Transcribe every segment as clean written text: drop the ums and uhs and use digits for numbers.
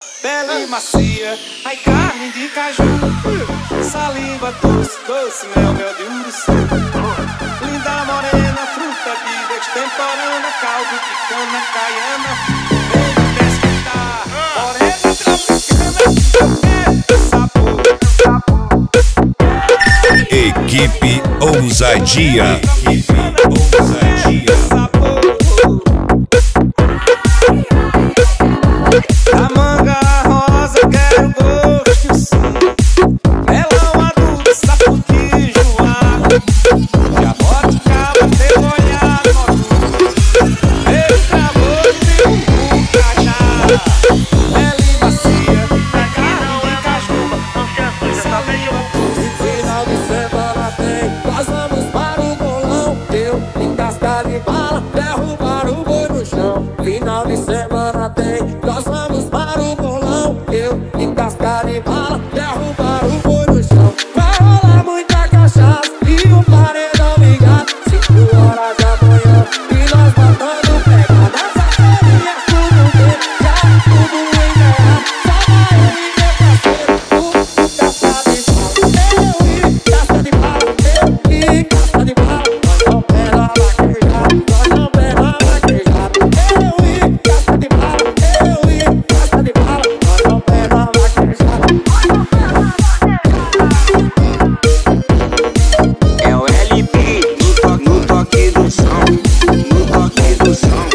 Bela e macia, ai carne de caju, saliva doce, doce, mel, mel de uruçu. Linda morena, fruta viva, extemporânea, caldo de cana, caiana. Vem me despertar, morena tropicana, eu quero sabor. Equipe Ousadia. A manga rosa, quero gosto sim. Melão adulto, sapuquinho, joado. Jabuticaba, cegonhado, beijo travoso e cajá. Bela e macia, da carne de cajuba. Final de semana tem, nós vamos para o bolão. Eu em casca de bala, derrubar o boi no chão. Final de semana tem, nós vamos para o bolão. Eu em casca de bala, derrubar o boi no chão. Vai rolar muita cachaça e o paredão ligado. 5 horas da manhã e nós matando pega. Nessa feirinha tudo bem, já tudo enganado. Só vai eu e meu parceiro, casca de bala. Eu e casca de bala, nós não pega vaquejado, nós não pega vaquejado. Eu e casca de bala, eu e casca de bala, nós não pega vaquejado. É o LP no toque do som, no toque do som.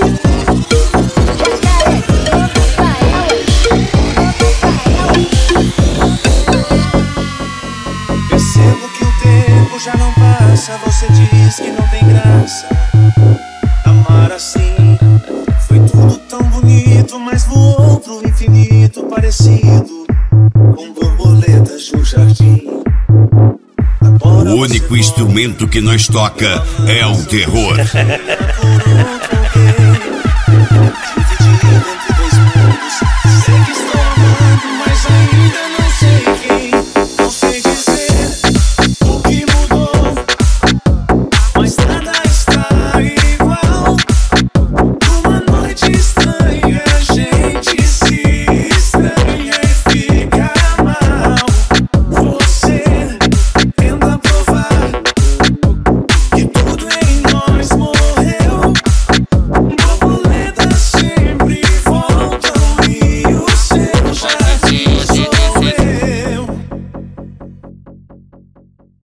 Percebo que o tempo já não passa. Você diz que não tem graça amar assim. Foi tudo tão bonito, mas voou pro infinito, parecido com borboletas no jardim. Agora O único instrumento que nós toca é o terror.